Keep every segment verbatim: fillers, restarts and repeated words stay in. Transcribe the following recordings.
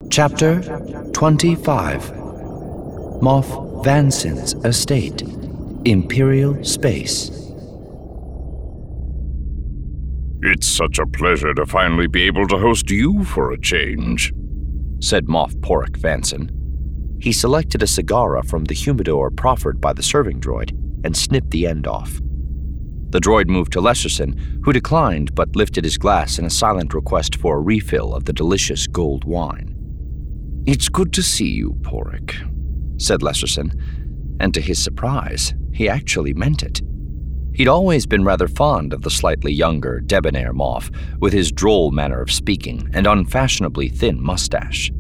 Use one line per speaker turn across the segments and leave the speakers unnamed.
Chapter twenty-five. Moff Vansen's Estate, Imperial Space.
It's such a pleasure to finally be able to host you for a change, said Moff Porrick Vansen. He selected a cigar from the humidor proffered by the serving droid and snipped the end off. The droid moved to Lesserson, who declined but lifted his glass in a silent request for a refill of the delicious gold wine. "It's good to see you, Porrick," said Lesserson, and to his surprise, he actually meant it. He'd always been rather fond of the slightly younger, debonair Moff, with his droll manner of speaking and unfashionably thin mustache.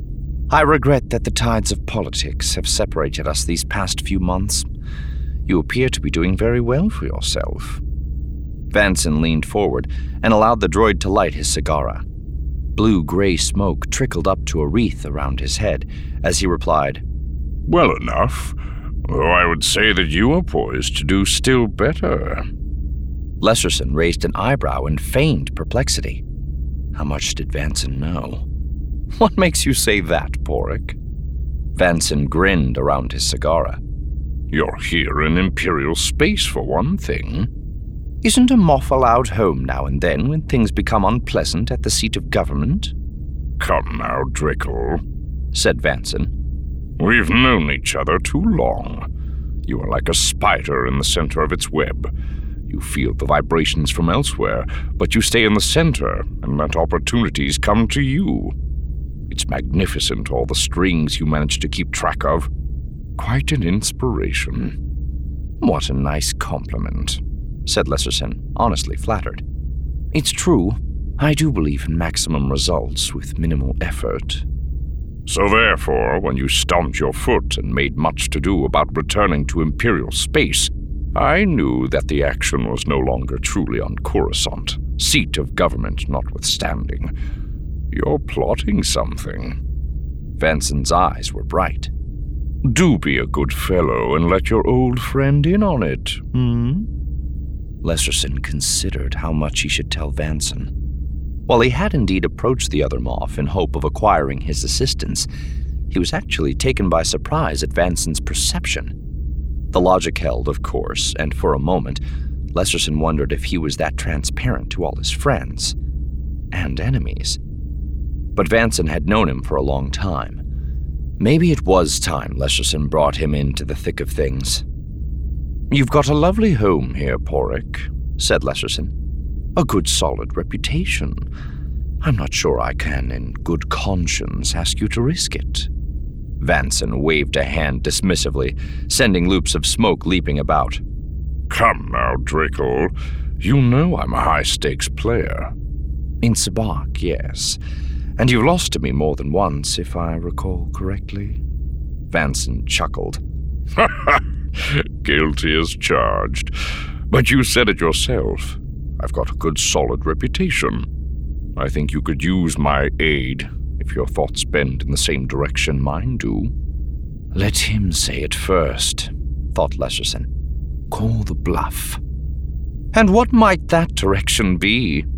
"I regret that the tides of politics have separated us these past few months. You appear to be doing very well for yourself." Vansen leaned forward and allowed the droid to light his cigar. Blue-gray smoke trickled up to a wreath around his head as he replied, "Well enough, though I would say that you are poised to do still better."
Lesserson raised an eyebrow in feigned perplexity. How much did Vansen know? "What makes you say that, Porrick?" Vansen grinned around his cigar.
"You're here in Imperial space, for one thing."
"Isn't a Moff allowed home now and then when things become unpleasant at the seat of government?"
"Come now, Draco,"
said Vansen.
"We've known each other too long. You are like a spider in the center of its web. You feel the vibrations from elsewhere, but you stay in the center and let opportunities come to you. It's magnificent, all the strings you manage to keep track of. Quite an inspiration."
"What a nice compliment," said Lesserson, honestly flattered. "It's true. I do believe in maximum results with minimal effort."
"So therefore, when you stomped your foot and made much to do about returning to Imperial space, I knew that the action was no longer truly on Coruscant, seat of government notwithstanding. You're plotting something." Vansen's eyes were bright. "Do be a good fellow and let your old friend in on it, hmm?"
Lesserson considered how much he should tell Vansen. While he had indeed approached the other Moff in hope of acquiring his assistance, he was actually taken by surprise at Vansen's perception. The logic held, of course, and for a moment, Lesserson wondered if he was that transparent to all his friends and enemies. But Vansen had known him for a long time. Maybe it was time Lesserson brought him into the thick of things. "You've got a lovely home here, Porrick," said Lesserson. "A good solid reputation. I'm not sure I can, in good conscience, ask you to risk it." Vansen waved a hand dismissively, sending loops of smoke leaping about.
"Come now, Draco. You know I'm a high-stakes player."
"In Sabacc, yes. And you've lost to me more than once, if I recall correctly." Vansen chuckled.
"Ha ha! Guilty as charged. But you said it yourself. I've got a good solid reputation. I think you could use my aid if your thoughts bend in the same direction mine do."
"Let him say it first," thought Lesserson. "Call the bluff." "And what might that direction be?"